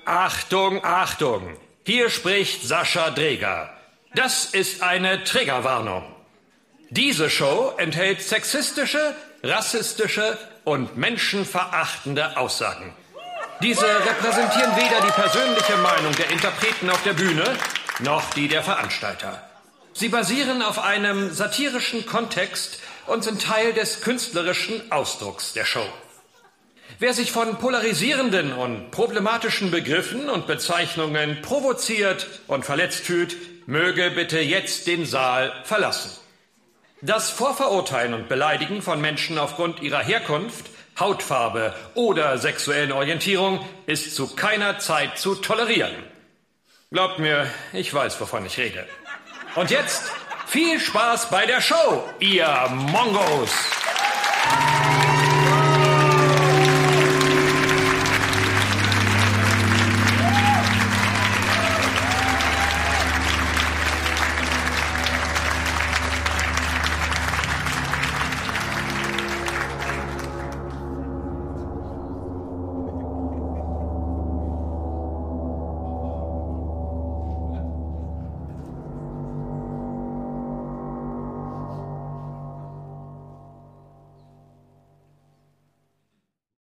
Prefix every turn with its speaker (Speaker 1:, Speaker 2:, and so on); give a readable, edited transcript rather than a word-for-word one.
Speaker 1: Achtung, Achtung! Hier spricht Sascha Dreger. Das ist eine Triggerwarnung. Diese Show enthält sexistische, rassistische und menschenverachtende Aussagen. Diese repräsentieren weder die persönliche Meinung der Interpreten auf der Bühne, noch die der Veranstalter. Sie basieren auf einem satirischen Kontext und sind Teil des künstlerischen Ausdrucks der Show. Wer sich von polarisierenden und problematischen Begriffen und Bezeichnungen provoziert und verletzt fühlt, möge bitte jetzt den Saal verlassen. Das Vorverurteilen und Beleidigen von Menschen aufgrund ihrer Herkunft, Hautfarbe oder sexuellen Orientierung ist zu keiner Zeit zu tolerieren. Glaubt mir, ich weiß, wovon ich rede. Und jetzt viel Spaß bei der Show, ihr Mongos!